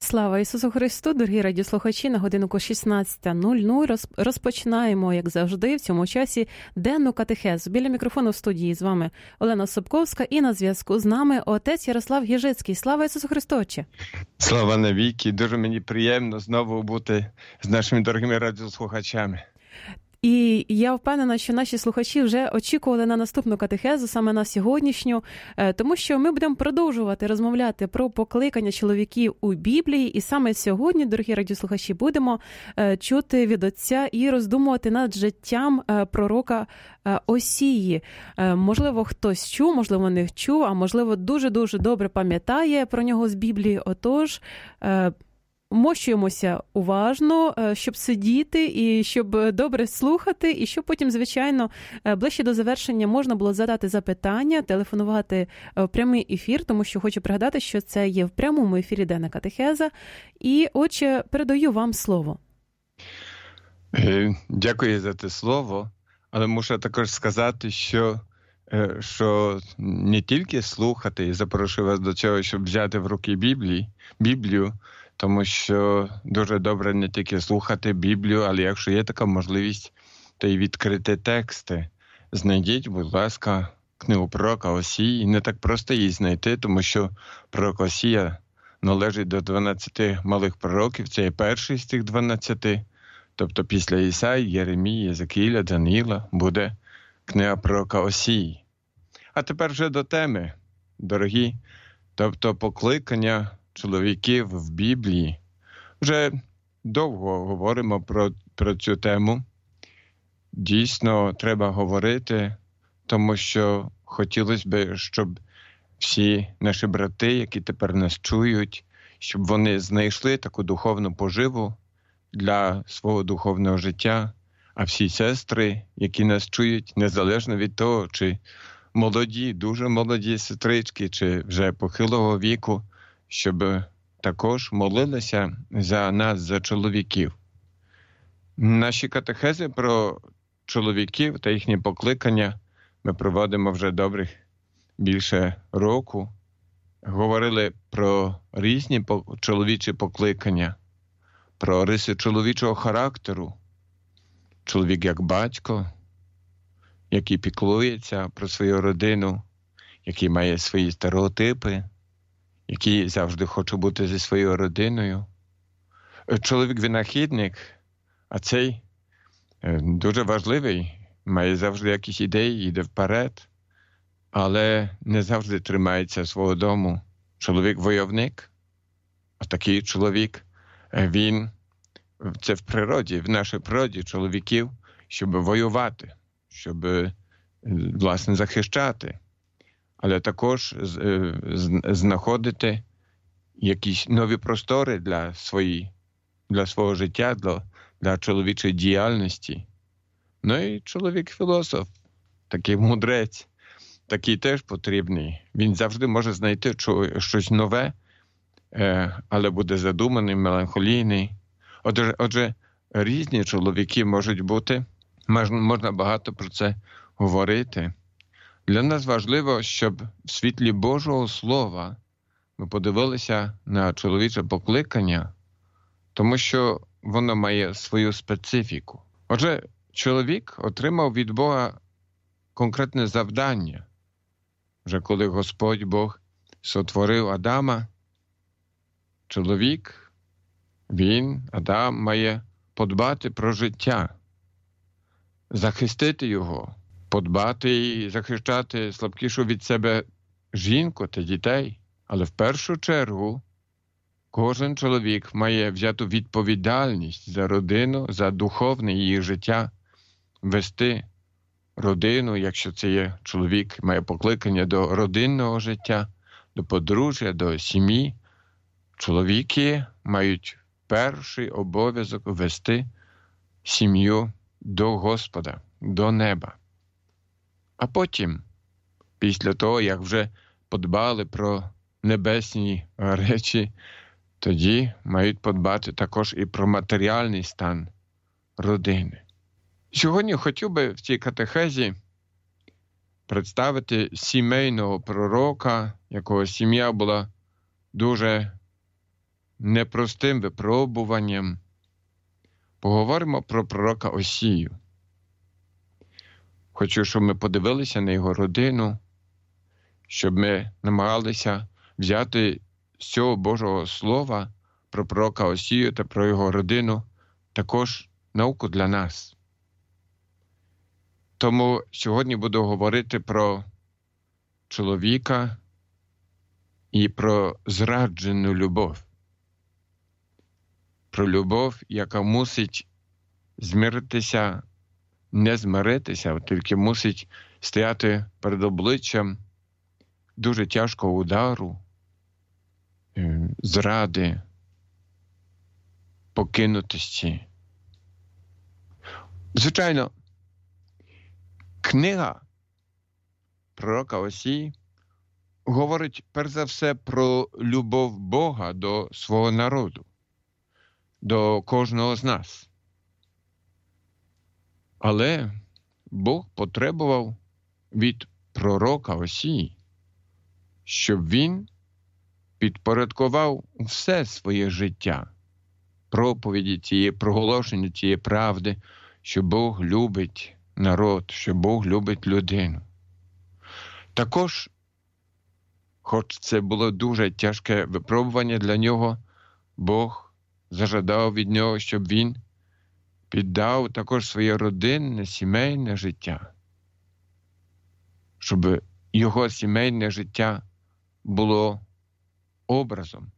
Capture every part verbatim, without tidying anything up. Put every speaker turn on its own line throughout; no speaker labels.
Слава Ісусу Христу, дорогі радіослухачі, на годинку шістнадцята нуль нуль розпочинаємо, як завжди, в цьому часі денну катехезу. Біля мікрофону в студії з вами Олена Собковська і на зв'язку з нами отець Ярослав Єжицький. Слава Ісусу Христу, отче!
Слава навіки! Дуже мені приємно знову бути з нашими дорогими радіослухачами.
І я впевнена, що наші слухачі вже очікували на наступну катехезу, саме на сьогоднішню, тому що ми будемо продовжувати розмовляти про покликання чоловіків у Біблії. І саме сьогодні, дорогі радіослухачі, будемо чути від отця і роздумувати над життям пророка Осії. Можливо, хтось чув, можливо, не чув, а можливо, дуже-дуже добре пам'ятає про нього з Біблії. Отож, мощуємося уважно, щоб сидіти і щоб добре слухати, і щоб потім, звичайно, ближче до завершення можна було задати запитання, телефонувати в прямий ефір, тому що хочу пригадати, що це є в прямому ефірі денна катехеза. І, отче, передаю вам слово.
Дякую за те слово, але мушу також сказати, що, що не тільки слухати, і запрошую вас до цього, щоб взяти в руки Біблії, Біблію, тому що дуже добре не тільки слухати Біблію, але якщо є така можливість, то й відкрити тексти. Знайдіть, будь ласка, книгу пророка Осії. Не так просто її знайти, тому що пророк Осія належить до дванадцяти малих пророків. Це є перший з цих дванадцяти. Тобто після Ісаї, Єремії, Єзекіля, Даниїла буде книга пророка Осії. А тепер вже до теми, дорогі. Тобто покликання чоловіків в Біблії. Вже довго говоримо про, про цю тему. Дійсно, треба говорити, тому що хотілося б, щоб всі наші брати, які тепер нас чують, щоб вони знайшли таку духовну поживу для свого духовного життя, а всі сестри, які нас чують, незалежно від того, чи молоді, дуже молоді сестрички, чи вже похилого віку, щоб також молилися за нас, за чоловіків. Наші катехези про чоловіків та їхні покликання ми проводимо вже добрих більше року. Говорили про різні чоловічі покликання, про риси чоловічого характеру. Чоловік як батько, який піклується про свою родину, який має свої стереотипи, який завжди хоче бути зі своєю родиною. Чоловік-винахідник, а цей дуже важливий, має завжди якісь ідеї, йде вперед, але не завжди тримається свого дому. Чоловік-войовник, а такий чоловік, він, це в природі, в нашій природі чоловіків, щоб воювати, щоб, власне, захищати. Але також знаходити якісь нові простори для, свої, для свого життя, для, для чоловічої діяльності. Ну і чоловік-філософ, такий мудрець, такий теж потрібний. Він завжди може знайти щось нове, але буде задуманий, меланхолійний. Отже, отже різні чоловіки можуть бути, можна багато про це говорити. Для нас важливо, щоб в світлі Божого Слова ми подивилися на чоловіче покликання, тому що воно має свою специфіку. Отже, чоловік отримав від Бога конкретне завдання. Вже коли Господь Бог сотворив Адама, чоловік, він, Адам, має подбати про життя, захистити його, подбати і захищати слабкішу від себе жінку та дітей. Але в першу чергу кожен чоловік має взяти відповідальність за родину, за духовне її життя, вести родину, якщо це є чоловік, має покликання до родинного життя, до подружжя, до сім'ї. Чоловіки мають перший обов'язок вести сім'ю до Господа, до неба. А потім, після того, як вже подбали про небесні речі, тоді мають подбати також і про матеріальний стан родини. Сьогодні хотів би в цій катехезі представити сімейного пророка, якого сім'я була дуже непростим випробуванням, поговоримо про пророка Осію. Хочу, щоб ми подивилися на його родину, щоб ми намагалися взяти з цього Божого Слова про пророка Осію та про його родину також науку для нас. Тому сьогодні буду говорити про чоловіка і про зраджену любов. Про любов, яка мусить змиритися, не змиритися, а тільки мусить стояти перед обличчям дуже тяжкого удару, зради, покинутості. Звичайно, книга пророка Осії говорить перш за все про любов Бога до свого народу, до кожного з нас. Але Бог потребував від пророка Осії, щоб він підпорядкував все своє життя, проповіді цієї, проголошення цієї правди, що Бог любить народ, що Бог любить людину. Також, хоч це було дуже тяжке випробування для нього, Бог зажадав від нього, щоб він піддав також своє родинне, сімейне життя, щоб його сімейне життя було образом,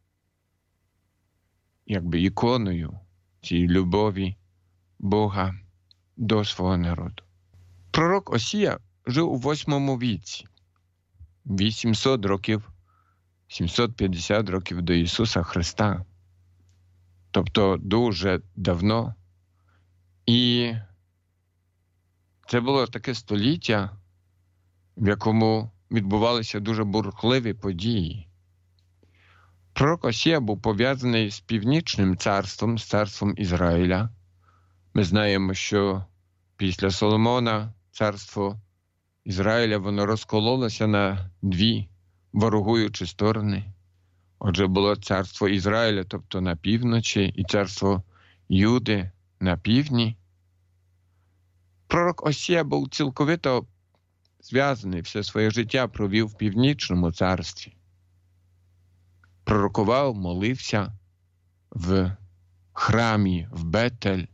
якби іконою цієї любові Бога до свого народу. Пророк Осія жив у восьмому віці, вісімсот років, сімсот п'ятдесят років до Ісуса Христа, тобто дуже давно. І це було таке століття, в якому відбувалися дуже бурхливі події. Пророк Осія був пов'язаний з Північним царством, з царством Ізраїля. Ми знаємо, що після Соломона царство Ізраїля, воно розкололося на дві ворогуючі сторони. Отже, було царство Ізраїля, тобто на півночі, і царство Юди на півдні. Пророк Осія був цілковито зв'язаний, все своє життя провів в Північному царстві. Пророкував, молився в храмі, в Бетель,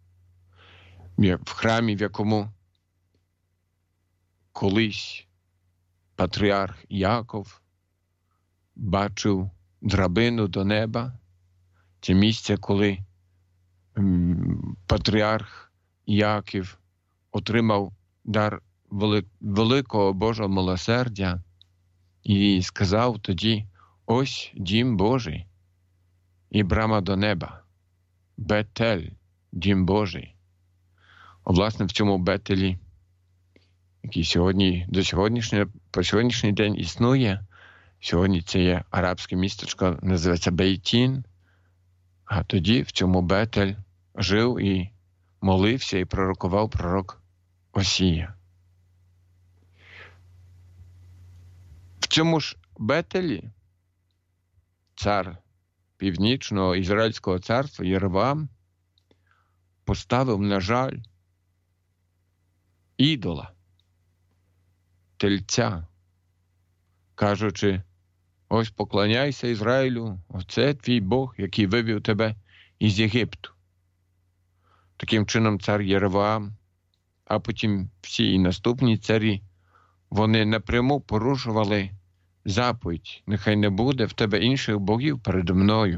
в храмі, в якому колись патріарх Яков бачив драбину до неба. Це місце, коли патріарх Яків отримав дар великого Божого милосердя і сказав тоді: ось дім Божий і брама до неба. Бетель, дім Божий. А власне в цьому Бетелі, який сьогодні, до сьогоднішнього, по сьогоднішній день існує, сьогодні це є арабське містечко, називається Бейтін, а тоді в цьому Бетель жив і молився і пророкував пророк Осія. В цьому ж Бетелі цар Північного Ізраїльського царства Єровоам поставив, на жаль, ідола, тельця, кажучи: ось поклоняйся Ізраїлю, оце твій Бог, який вивів тебе із Єгипту. Таким чином цар Єровоам, а потім всі і наступні царі, вони напряму порушували заповідь: нехай не буде в тебе інших богів передо мною.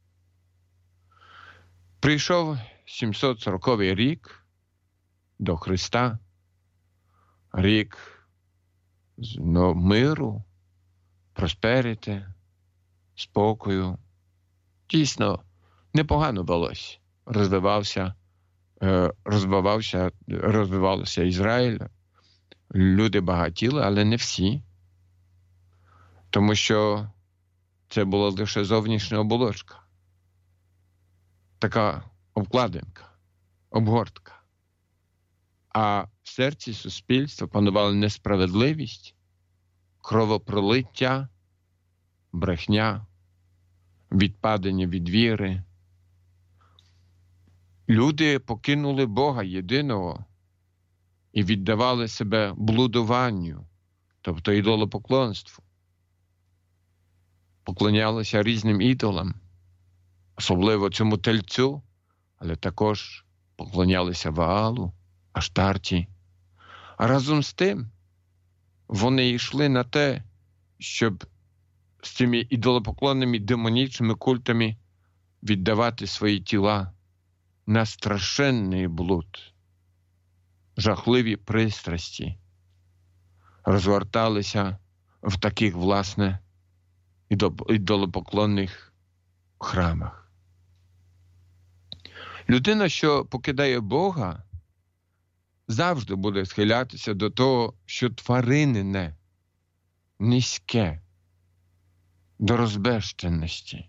Прийшов сімсот сороковий рік до Христа, рік ну, миру, просперіти, спокою. Дійсно, непогано велось. Розвивався, розвивався, розвивався Ізраїль. Люди багатіли, але не всі. Тому що це була лише зовнішня оболочка. Така обкладинка, обгортка. А в серці суспільства панувала несправедливість, кровопролиття, брехня, відпадення від віри. Люди покинули Бога єдиного і віддавали себе блудуванню, тобто ідолопоклонству. Поклонялися різним ідолам, особливо цьому тельцю, але також поклонялися Ваалу, Аштарті. А разом з тим вони йшли на те, щоб з цими ідолопоклонними демонічними культами віддавати свої тіла на страшенний блуд. Жахливі пристрасті розгорталися в таких, власне, ідолопоклонних храмах. Людина, що покидає Бога, завжди буде схилятися до того, що тваринне, низьке, до розбещеності.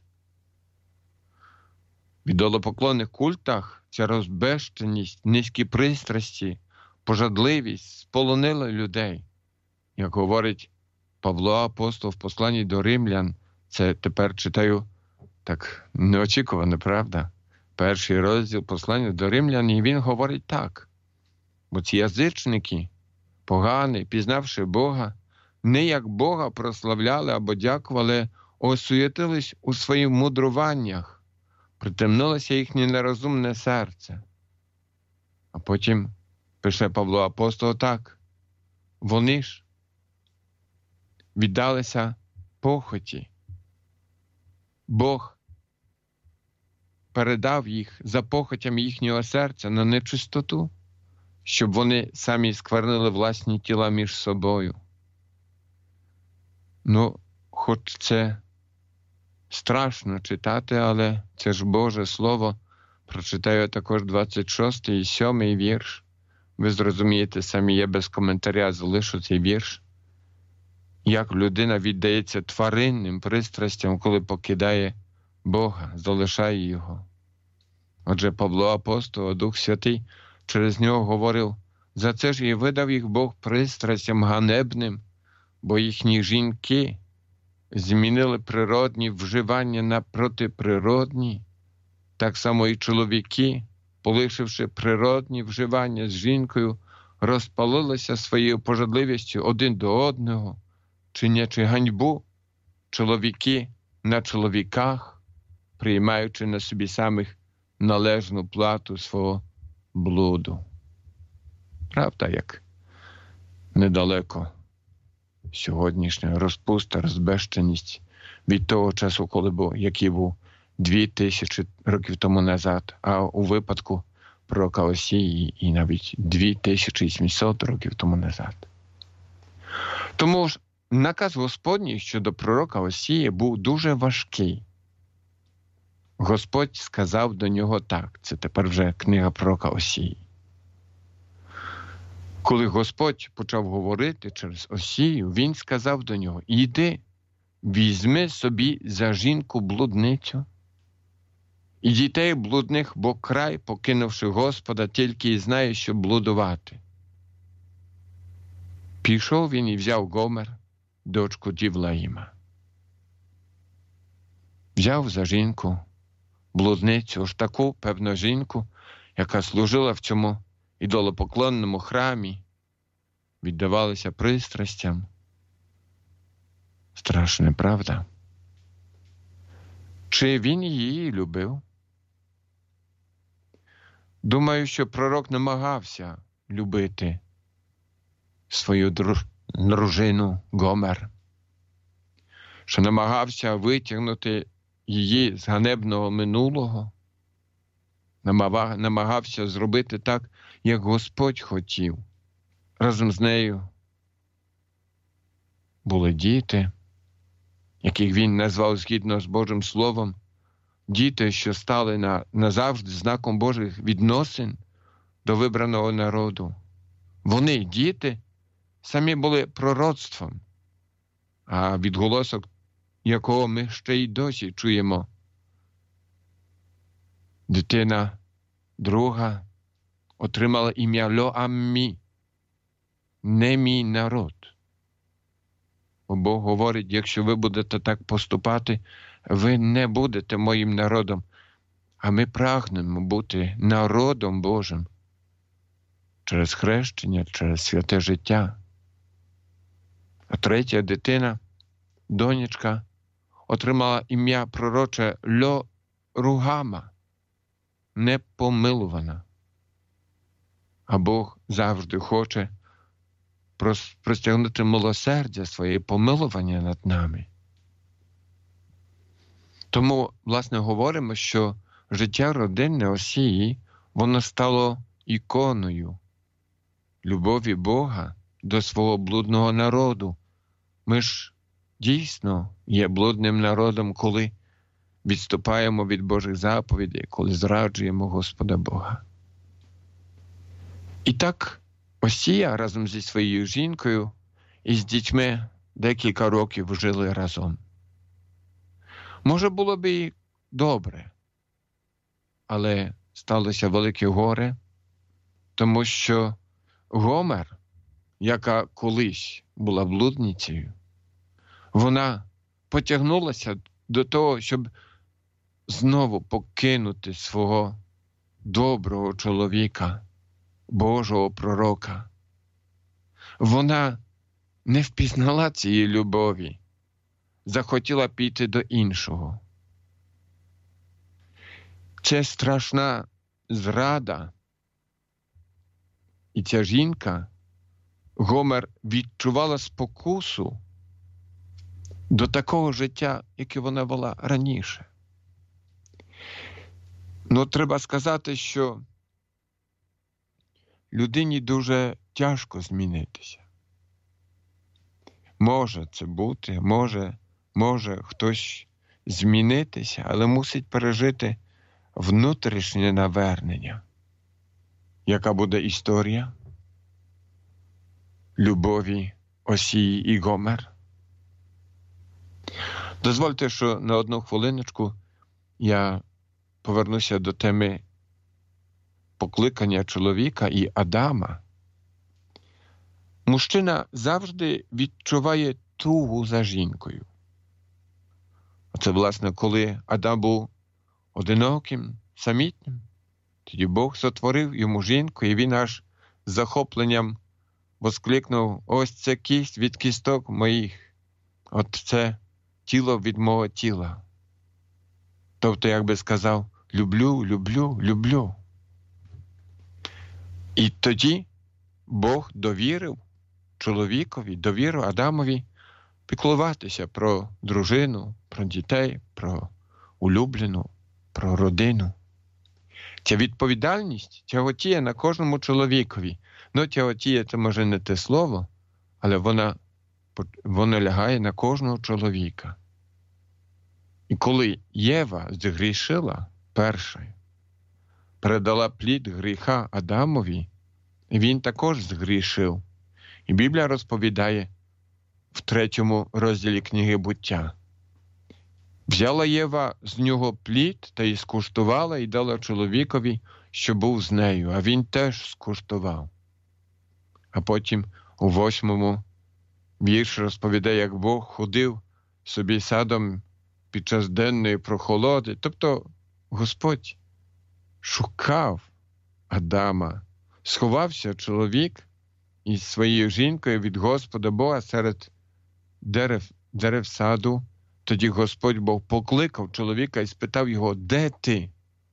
В ідолопоклонних культах ця розбещеність, низькі пристрасті, пожадливість сполонила людей. Як говорить Павло Апостол в посланні до римлян, це тепер читаю так неочікувано, правда? Перший розділ послання до римлян, і він говорить так. Бо ці язичники, погані, пізнавши Бога, не як Бога прославляли або дякували, осуєтились у своїх мудруваннях, притемнилося їхнє нерозумне серце. А потім пише Павло Апостол так. Вони ж віддалися похоті. Бог передав їх за похотями їхнього серця на нечистоту, щоб вони самі сквернили власні тіла між собою. Ну, хоч це страшно читати, але це ж Боже Слово. Прочитаю також двадцять шостий і сьомий вірш. Ви зрозумієте самі, я без коментаря залишу цей вірш. Як людина віддається тваринним пристрастям, коли покидає Бога, залишає Його. Отже, Павло Апостол, Дух Святий, через нього говорив, за це ж і видав їх Бог пристрастям ганебним, бо їхні жінки змінили природні вживання на протиприродні, так само і чоловіки, полишивши природні вживання з жінкою, розпалилися своєю пожадливістю один до одного, чинячи ганьбу чоловіки на чоловіках, приймаючи на собі самих належну плату свого блуду. Правда, як недалеко сьогоднішня розпуста, розбещеність від того часу, коли був, який був дві тисячі років тому назад, а у випадку пророка Осії і навіть дві тисячі сімсот років тому назад. Тому ж наказ Господній щодо пророка Осії був дуже важкий. Господь сказав до нього так, це тепер вже книга пророка Осії. Коли Господь почав говорити через Осію, він сказав до нього, іди, візьми собі за жінку блудницю, і дітей блудних, бо край, покинувши Господа, тільки і знає, що блудувати. Пішов він і взяв Гомер, дочку Дівлаїма. Взяв за жінку блудницю, аж таку, певну жінку, яка служила в цьому ідолопоклонному храмі, віддавалися пристрастям. Страшно, правда? Чи він її любив? Думаю, що пророк намагався любити свою друж... дружину Гомер, що намагався витягнути її з ганебного минулого, намагався зробити так, як Господь хотів. Разом з нею були діти, яких він назвав згідно з Божим Словом, діти, що стали на, назавжди знаком Божих відносин до вибраного народу. Вони, діти, самі були пророцтвом, а відголосок якого ми ще й досі чуємо. Дитина друга отримала ім'я Лоаммі, не мій народ. Бог говорить, якщо ви будете так поступати, ви не будете моїм народом. А ми прагнемо бути народом Божим через хрещення, через святе життя. А третя дитина, донечка, отримала ім'я пророче Ло-Ругама, непомилувана. А Бог завжди хоче простягнути милосердя своє, помилування над нами. Тому, власне, говоримо, що життя родинне Осії, воно стало іконою любові Бога до свого блудного народу. Ми ж дійсно є блудним народом, коли відступаємо від Божих заповідей, коли зраджуємо Господа Бога. І так Осія разом зі своєю жінкою і з дітьми декілька років жили разом. Може, було б і добре, але сталося велике горе, тому що Гомер, яка колись була блудницею, вона потягнулася до того, щоб знову покинути свого доброго чоловіка, Божого пророка. Вона не впізнала цієї любові, захотіла піти до іншого. Це страшна зрада. І ця жінка, Гомер, відчувала спокусу до такого життя, яке вона вела раніше. Ну, треба сказати, що людині дуже тяжко змінитися. Може це бути, може, може хтось змінитися, але мусить пережити внутрішнє навернення. Яка буде історія любові Осії і Гомер? Дозвольте, що на одну хвилиночку я повернуся до теми покликання чоловіка і Адама. Мужчина завжди відчуває тугу за жінкою. Оце, власне, коли Адам був одиноким, самітним, тоді Бог сотворив йому жінку, і він аж з захопленням воскликнув: «Ось це кість від кісток моїх, от це тіло від мого тіла». Тобто, як би сказав, люблю, люблю, люблю. І тоді Бог довірив чоловікові, довірив Адамові піклуватися про дружину, про дітей, про улюблену, про родину. Ця відповідальність тяготіє на кожному чоловікові. Ну, тяготіє – це може не те слово, але вона, вона лягає на кожного чоловіка. І коли Єва згрішила першою, передала плід гріха Адамові, він також згрішив. І Біблія розповідає в третьому розділі книги «Буття». Взяла Єва з нього плід та й скуштувала, і дала чоловікові, що був з нею, а він теж скуштував. А потім у восьмому вірші розповідає, як Бог ходив собі садом під час денної прохолоди. Тобто Господь шукав Адама. Сховався чоловік із своєю жінкою від Господа Бога серед дерев, дерев саду. Тоді Господь Бог покликав чоловіка і спитав його: «Де ти?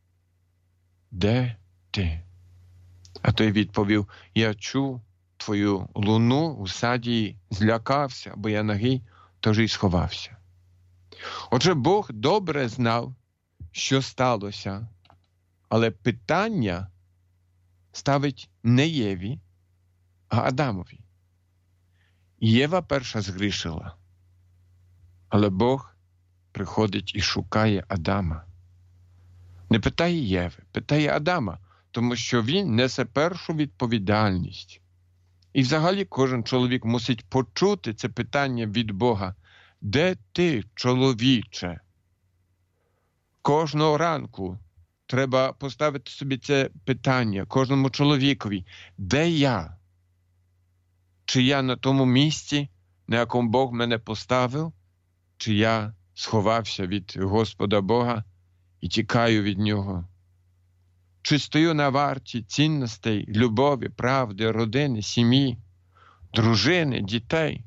Де ти?» А той відповів: «Я чув твою луну у саді, злякався, бо я нагий, тож і сховався». Отже, Бог добре знав, що сталося, але питання ставить не Єві, а Адамові. Єва перша згрішила, але Бог приходить і шукає Адама. Не питає Єви, питає Адама, тому що він несе першу відповідальність. І взагалі кожен чоловік мусить почути це питання від Бога: «Де ти, чоловіче?» Кожного ранку треба поставити собі це питання, кожному чоловікові: «Де я? Чи я на тому місці, на якому Бог мене поставив, чи я сховався від Господа Бога і тікаю від Нього? Чи стою на варті цінностей, любові, правди, родини, сім'ї, дружини, дітей?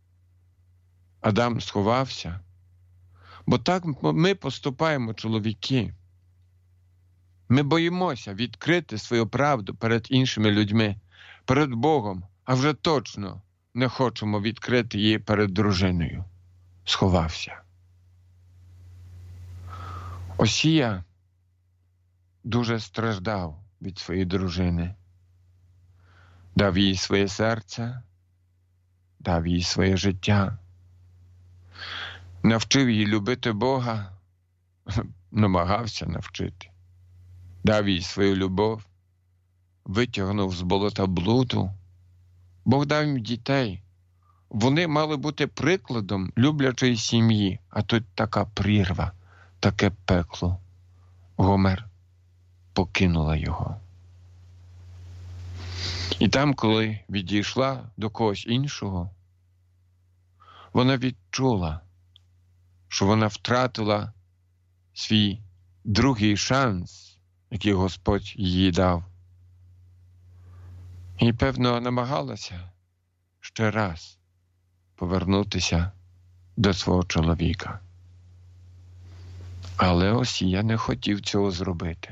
Адам сховався. Бо так ми поступаємо, чоловіки. Ми боїмося відкрити свою правду перед іншими людьми, перед Богом, а вже точно не хочемо відкрити її перед дружиною. Сховався. Осія дуже страждав від своєї дружини. Дав їй своє серце, дав їй своє життя. Навчив її любити Бога, намагався навчити. Дав їй свою любов, витягнув з болота блуду. Бог дав їм дітей. Вони мали бути прикладом люблячої сім'ї, а тут така прірва, таке пекло. Гомер покинула його. І там, коли відійшла до когось іншого, вона відчула, що вона втратила свій другий шанс, який Господь їй дав. І, певно, намагалася ще раз повернутися до свого чоловіка. Але Осія не хотів цього зробити.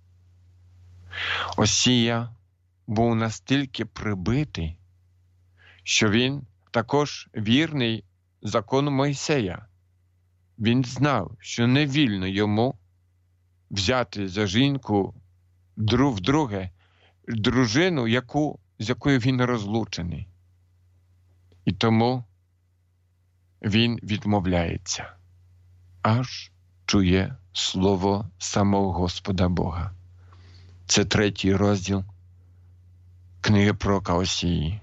Осія був настільки прибитий, що він також вірний закону Мойсея. Він знав, що не вільно йому взяти за жінку друг вдруге дружину, яку, з якою він розлучений. І тому він відмовляється, аж чує слово самого Господа Бога. Це третій розділ книги пророка Осії.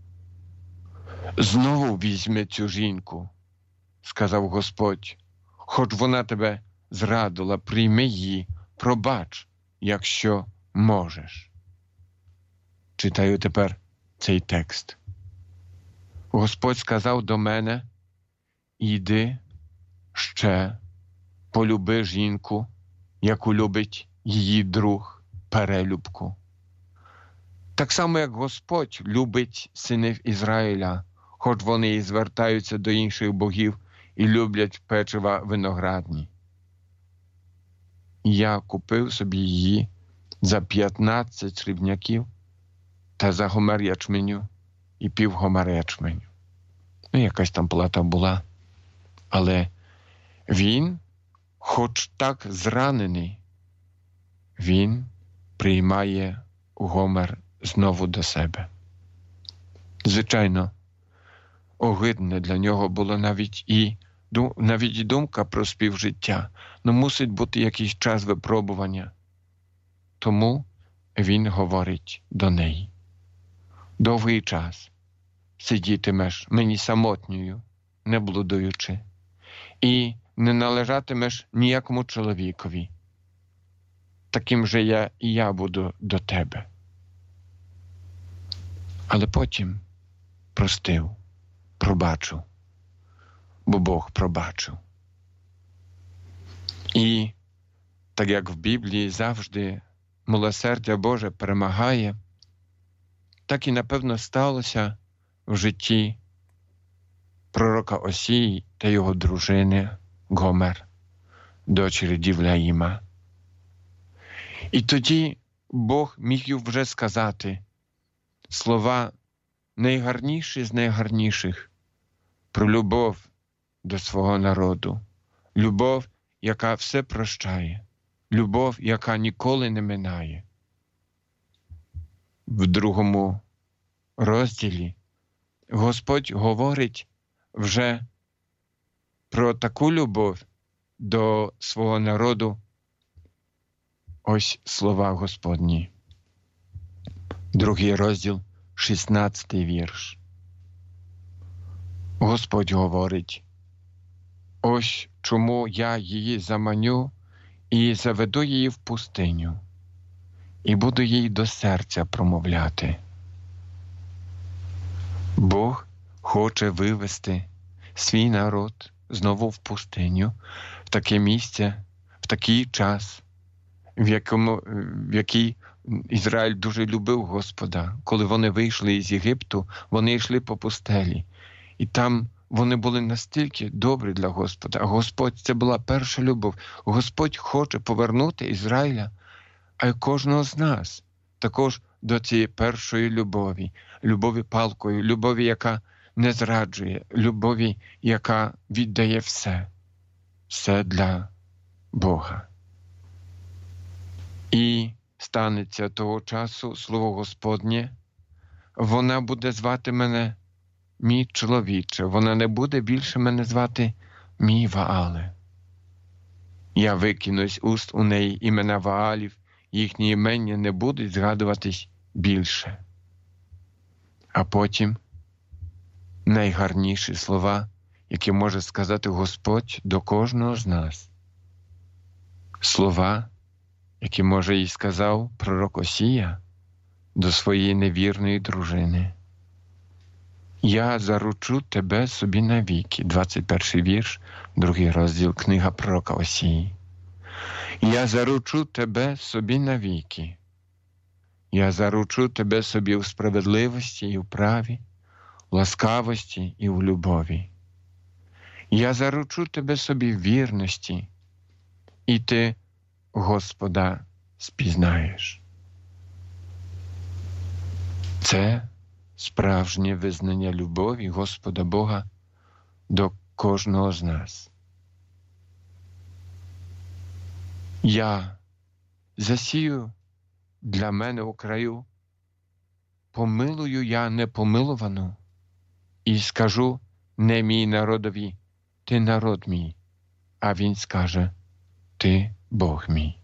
«Знову візьми цю жінку, – сказав Господь, – хоч вона тебе зрадила, прийми її, пробач, якщо можеш». Читаю тепер цей текст. Господь сказав до мене: «Іди ще, полюби жінку, яку любить її друг, перелюбку». Так само, як Господь любить синів Ізраїля, хоч вони і звертаються до інших богів і люблять печива виноградні. Я купив собі її за п'ятнадцять срібняків та за гомер ячменю і пів гомера ячменю. Ну, якась там плата була. Але він, хоч так зранений, він приймає гомер знову до себе. Звичайно, огидне для нього було навіть і, навіть і думка про співжиття, но мусить бути якийсь час випробування. Тому він говорить до неї: «Довгий час сидітимеш мені самотньою, не блудуючи, і не належатимеш ніякому чоловікові. Таким же я і я буду до тебе». Але потім простив, пробачив, бо Бог пробачив. І так як в Біблії завжди милосердя Боже перемагає, так і, напевно, сталося в житті пророка Осії та його дружини Гомер, дочері Дівляїма. І тоді Бог міг їй вже сказати слова найгарніші з найгарніших про любов до свого народу, любов, яка все прощає, любов, яка ніколи не минає. В другому розділі Господь говорить вже про таку любов до свого народу. Ось слова Господні. Другий розділ, шістнадцятий вірш. Господь говорить: «Ось чому я її заманю і заведу її в пустиню, і буду їй до серця промовляти». Бог хоче вивести свій народ знову в пустиню, в таке місце, в такий час, в якому, в який Ізраїль дуже любив Господа. Коли вони вийшли із Єгипту, вони йшли по пустелі. І там вони були настільки добрі для Господа. А Господь – це була перша любов. Господь хоче повернути Ізраїля, а й кожного з нас також до цієї першої любові. Любові палкою, любові, яка не зраджує, любові, яка віддає все. Все для Бога. І станеться того часу слово Господнє, вона буде звати мене мій чоловіче, вона не буде більше мене звати мій Ваале. Я викину з уст у неї імена Ваалів, їхні імення не будуть згадуватись більше. А потім найгарніші слова, які може сказати Господь до кожного з нас. Слова, які, може, і сказав пророк Осія до своєї невірної дружини. «Я заручу тебе собі навіки». двадцять перший вірш, другий розділ, книга пророка Осії. «Я заручу тебе собі навіки. Я заручу тебе собі у справедливості і в праві, в ласкавості і в любові. Я заручу тебе собі в вірності, і ти Господа спізнаєш». Це справжнє визнання любові Господа Бога до кожного з нас. Я засію для мене у краю, помилую я непомилувану, і скажу не мій народові, ти народ мій, а він скаже, ти Бог мій.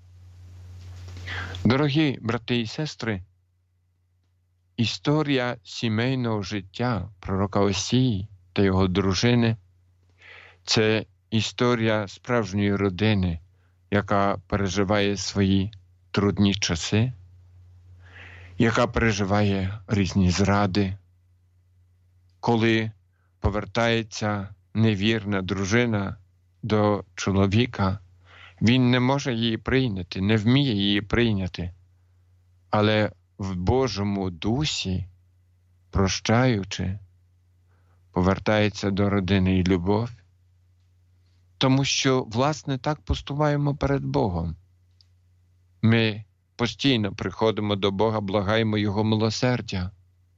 Дорогі брати і сестри, історія сімейного життя пророка Осії та його дружини – це історія справжньої родини, яка переживає свої трудні часи, яка переживає різні зради, коли повертається невірна дружина до чоловіка, він не може її прийняти, не вміє її прийняти, але в Божому дусі, прощаючи, повертається до родини і любов, тому що, власне, так поступаємо перед Богом. Ми постійно приходимо до Бога, благаємо Його милосердя,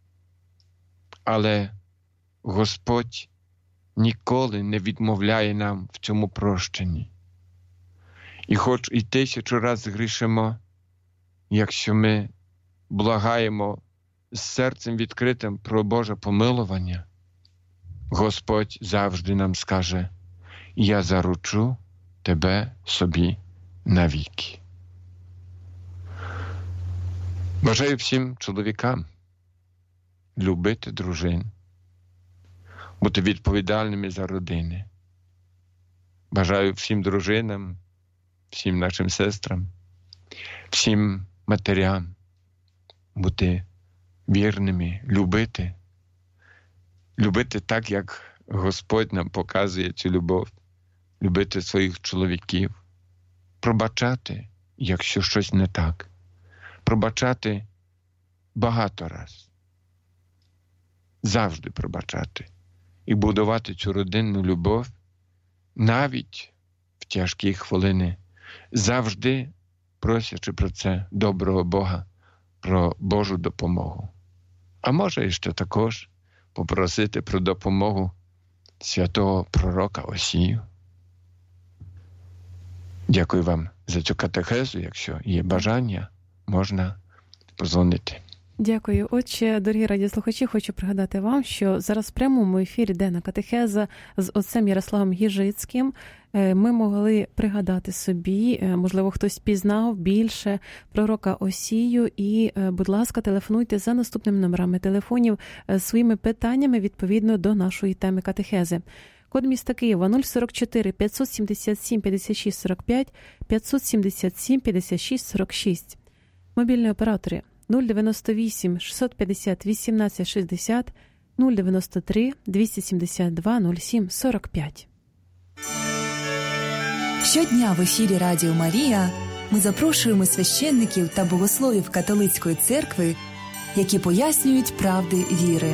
але Господь ніколи не відмовляє нам в цьому прощенні. І хоч і тисячу раз грішимо, якщо ми благаємо з серцем відкритим про Боже помилування, Господь завжди нам скаже, я заручу тебе собі навіки. Бажаю всім чоловікам любити дружин, бути відповідальними за родини. Бажаю всім дружинам, всім нашим сестрам, всім матерям бути вірними, любити. Любити так, як Господь нам показує цю любов. Любити своїх чоловіків. Пробачати, якщо щось не так. Пробачати багато раз. Завжди пробачати. І будувати цю родинну любов навіть в тяжкі хвилини. Завжди просячи про це доброго Бога, про Божу допомогу. А може ще також попросити про допомогу святого пророка Осію. Дякую вам за цю катехезу. Якщо є бажання, можна подзвонити.
Дякую. Отче, дорогі радіослухачі, хочу пригадати вам, що зараз в прямому ефірі денна катехеза з отцем Ярославом Гіжицьким. Ми могли пригадати собі, можливо, хтось пізнав більше пророка Осію. І, будь ласка, телефонуйте за наступними номерами телефонів своїми питаннями відповідно до нашої теми катехези. Код міста Києва нуль сорок чотири п'ятсот сімдесят сім п'ятдесят шість сорок п'ять, п'ятсот сімдесят сім п'ятдесят шість сорок шість. Мобільні оператори нуль дев'яносто вісім шістсот п'ятдесят вісімнадцять шістдесят, нуль дев'яносто три двісті сімдесят два нуль сім сорок п'ять.
Щодня в ефірі Радіо Марія ми запрошуємо священників та богословів католицької церкви, які пояснюють правди віри.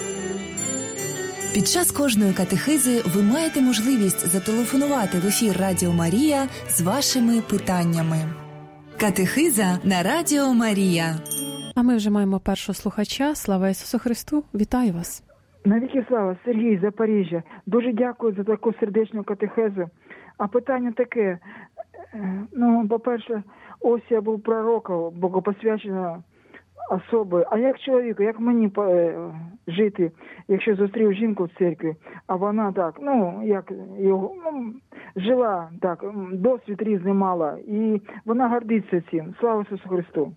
Під час кожної катехизи ви маєте можливість зателефонувати в ефір Радіо Марія з вашими питаннями. Катехиза на Радіо Марія.
А ми вже маємо першого слухача. Слава Ісусу Христу! Вітаю вас!
Навіки слава, Сергій, Запоріжжя. Дуже дякую за таку сердечну катехезу. А питання таке, ну, по-перше, Осія був пророком, богопосвячена особою. А як чоловіку, як мені жити, якщо зустрів жінку в церкві, а вона так, ну, як його, ну, жила так, досвід різний мала, і вона гордиться цим. Слава Ісусу Христу!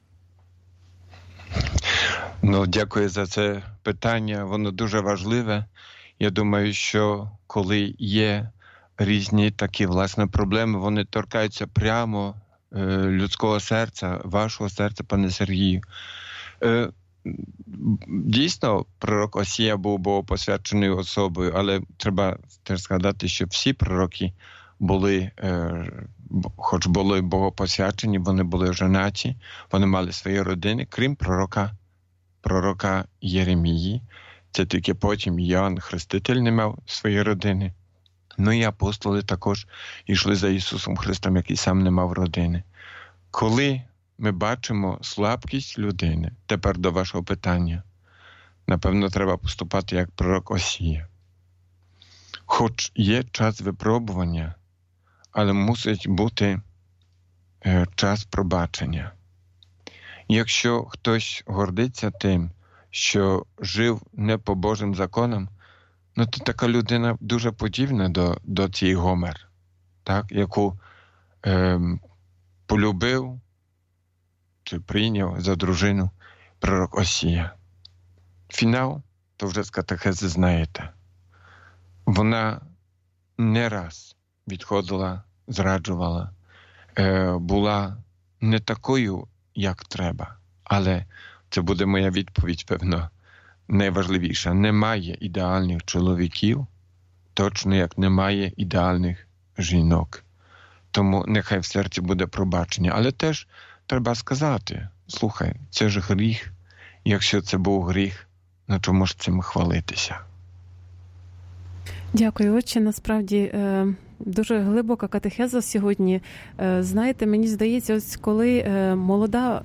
Ну, дякую за це питання, воно дуже важливе. Я думаю, що коли є різні такі, власне, проблеми, вони торкаються прямо е, людського серця, вашого серця, пане Сергію. Е, дійсно, пророк Осія був богопосвяченою особою, але треба теж згадати, що всі пророки були, е, хоч були богопосвячені, вони були женаті, вони мали свої родини, крім пророка, пророка Єремії. Це тільки потім Йоанн Хреститель не мав свої родини. Ну і апостоли також йшли за Ісусом Христом, який сам не мав родини. Коли ми бачимо слабкість людини, тепер до вашого питання, напевно, треба поступати як пророк Осія. Хоч є час випробування, але мусить бути е, час пробачення. Якщо хтось гордиться тим, що жив не по Божим законам, ну, то така людина дуже подібна до, до цієї Гомер, так, яку е, полюбив чи прийняв за дружину пророк Осія. Фінал, то вже з катехези знаєте, вона не раз відходила, зраджувала, е, була не такою, як треба, але це буде моя відповідь, певно, найважливіша. Немає ідеальних чоловіків, точно як немає ідеальних жінок. Тому нехай в серці буде пробачення. Але теж треба сказати, слухай, це ж гріх. Якщо це був гріх, на чому ж цим хвалитися?
Дякую, отче. Насправді дуже глибока катехеза сьогодні. Знаєте, мені здається, ось коли молода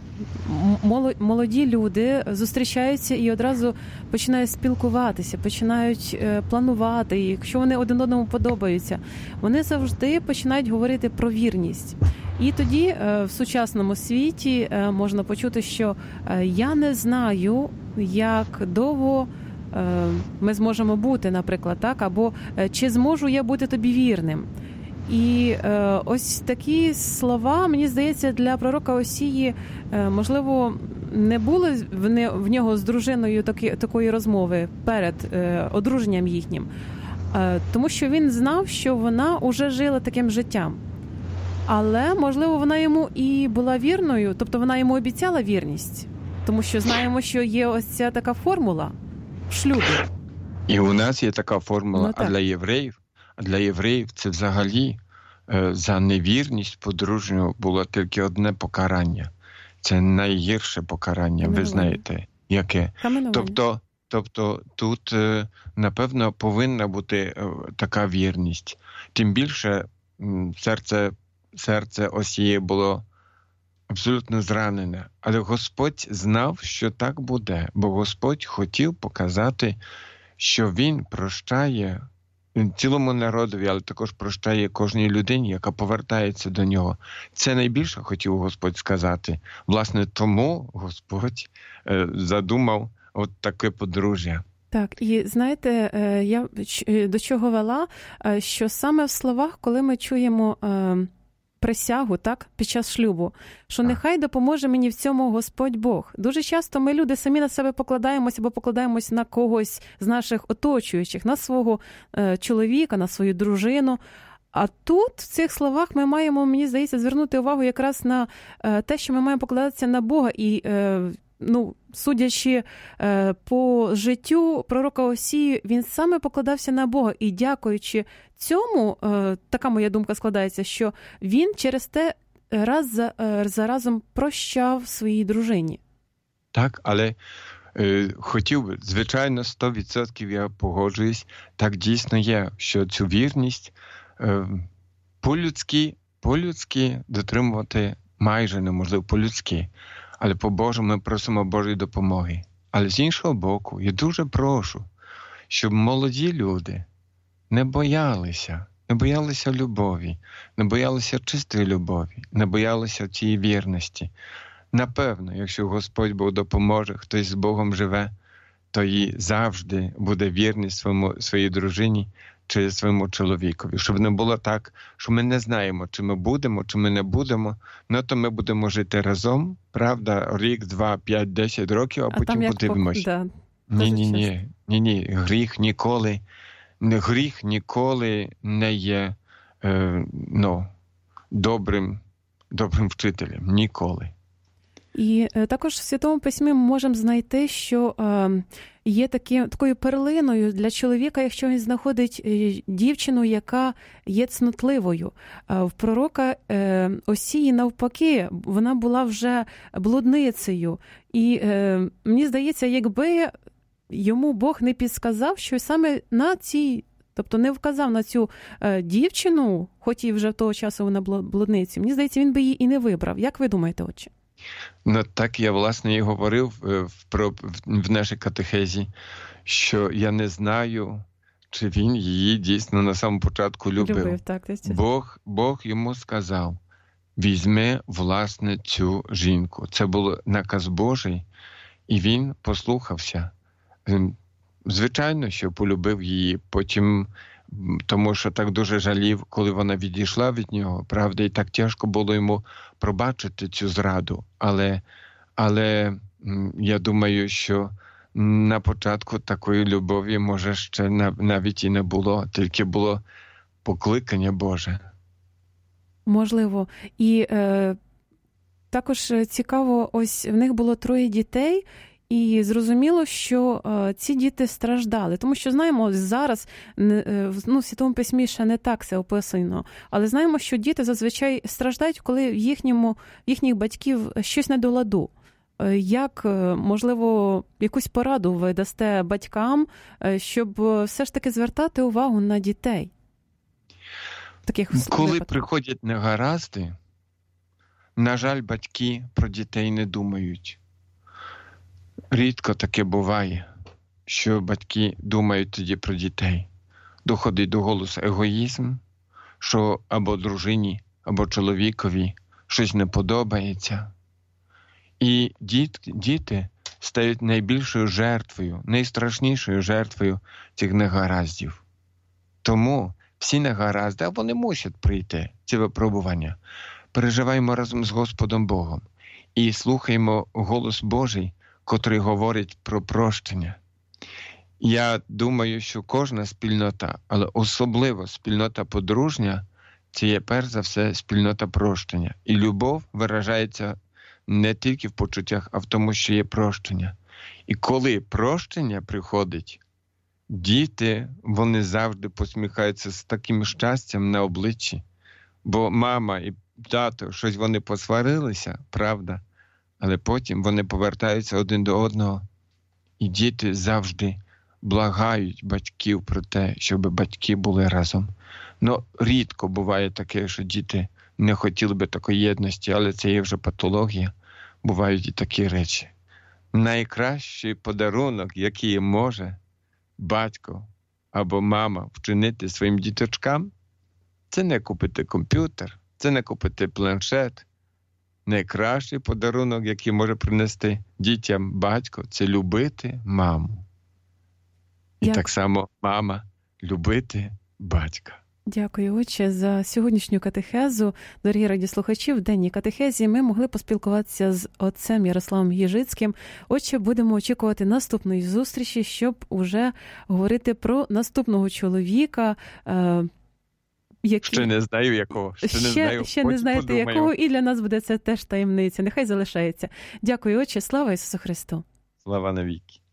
молоді люди зустрічаються і одразу починають спілкуватися, починають планувати, і якщо вони один одному подобаються, вони завжди починають говорити про вірність. І тоді в сучасному світі можна почути, що я не знаю, як довго ми зможемо бути, наприклад, так, або чи зможу я бути тобі вірним. І е, ось такі слова, мені здається, для пророка Осії, е, можливо, не було в, не, в нього з дружиною такі, такої розмови перед е, одруженням їхнім, е, тому що він знав, що вона уже жила таким життям. Але, можливо, вона йому і була вірною, тобто вона йому обіцяла вірність, тому що знаємо, що є ось ця така формула в шлюбі.
І у нас є така формула,
ну,
а для євреїв, а для євреїв це взагалі е, за невірність подружнього було тільки одне покарання. Це найгірше покарання, ви знаєте, яке. Тобто, тобто тут, е, напевно, повинна бути е, така вірність. Тим більше м, серце, серце Осії було абсолютно зранене. Але Господь знав, що так буде, бо Господь хотів показати, що Він прощає цілому народові, але також прощає кожній людині, яка повертається до нього. Це найбільше хотів Господь сказати. Власне, тому Господь е, задумав от таке подружжя.
Так, і знаєте, я до чого вела, що саме в словах, коли ми чуємо присягу, так, під час шлюбу, що нехай допоможе мені в цьому Господь Бог. Дуже часто ми, люди, самі на себе покладаємося або покладаємось на когось з наших оточуючих, на свого е, чоловіка, на свою дружину. А тут, в цих словах, ми маємо, мені здається, звернути увагу якраз на е, те, що ми маємо покладатися на Бога і е, ну, судячи е, по життю пророка Осії, він саме покладався на Бога. І дякуючи цьому, е, така моя думка складається, що він через те раз за, е, за разом прощав своїй дружині.
Так, але е, хотів би, звичайно, сто відсотків я погоджуюсь, так дійсно є, що цю вірність е, по-людськи, по-людськи дотримувати майже неможливо, по-людськи. Але по-божому ми просимо Божої допомоги. Але з іншого боку, я дуже прошу, щоб молоді люди не боялися, не боялися любові, не боялися чистої любові, не боялися цієї вірності. Напевно, якщо Господь Бог допоможе, хтось з Богом живе, то їй завжди буде вірність своєму, своїй дружині чи своєму чоловікові. Щоб не було так, що ми не знаємо, чи ми будемо, чи ми не будемо, ну то ми будемо жити разом, правда, рік, два, п'ять, десять років, а, а потім подивимось.
Да,
Ні-ні-ні, ні-ні, гріх ніколи, гріх ніколи не є е, ну, добрим, добрим вчителем, ніколи.
І е, також в Святому Письмі ми можемо знайти, що е, є такі, такою перлиною для чоловіка, якщо він знаходить е, дівчину, яка є цнотливою. Е, в пророка е, Осії, навпаки, вона була вже блудницею. І е, мені здається, якби йому Бог не підсказав, що саме на цій, тобто не вказав на цю е, дівчину, хоч і вже того часу вона була блудницею, мені здається, він би її і не вибрав. Як ви думаєте, отче?
Ну, так я, власне, і говорив в, в, в нашій катехезі, що я не знаю, чи він її дійсно на самому початку любив.
Любив, так,
Бог, Бог йому сказав, візьми, власне, цю жінку. Це був наказ Божий, і він послухався. Звичайно, що полюбив її, потім, тому що так дуже жалів, коли вона відійшла від нього, правда, і так тяжко було йому пробачити цю зраду. Але, але я думаю, що на початку такої любові, може, ще навіть і не було, тільки було покликання Боже.
Можливо. І е, також цікаво, ось в них було троє дітей, і зрозуміло, що е, ці діти страждали. Тому що знаємо, зараз е, ну, в Святому Письмі ще не так це описано, але знаємо, що діти зазвичай страждають, коли в їхньому, їхніх батьків щось не до ладу. Е, як, можливо, якусь пораду ви дасте батькам, е, щоб все ж таки звертати увагу на дітей? Таких
коли
випадках.
Приходять негаразди, на жаль, батьки про дітей не думають. Рідко таке буває, що батьки думають тоді про дітей. Доходить до голосу егоїзм, що або дружині, або чоловікові щось не подобається. І діт, діти стають найбільшою жертвою, найстрашнішою жертвою цих негараздів. Тому всі негаразди, а вони мусять прийти, ці випробування. Переживаємо разом з Господом Богом і слухаємо голос Божий, котрий говорить про прощення. Я думаю, що кожна спільнота, але особливо спільнота подружня, це є перш за все спільнота прощення. І любов виражається не тільки в почуттях, а в тому, що є прощення. І коли прощення приходить, діти, вони завжди посміхаються з таким щастям на обличчі, бо мама і тато, щось вони посварилися, правда, але потім вони повертаються один до одного, і діти завжди благають батьків про те, щоб батьки були разом. Ну, рідко буває таке, що діти не хотіли би такої єдності, але це є вже патологія. Бувають і такі речі. Найкращий подарунок, який може батько або мама вчинити своїм діточкам, це не купити комп'ютер, це не купити планшет. Найкращий подарунок, який може принести дітям батько, це любити маму. І Як... так само мама любити батька.
Дякую, отче, за сьогоднішню катехезу. Дорогі радіослухачі, в денній катехезі ми могли поспілкуватися з отцем Ярославом Єжицьким. Отче, будемо очікувати наступної зустрічі, щоб уже говорити про наступного чоловіка, Які...
Ще не знаю якого. Ще,
ще
не знаю.
Ще не знаєте
подумаю.
якого, і для нас буде це теж таємниця. Нехай залишається. Дякую, Отче, слава Ісусу Христу.
Слава навіки.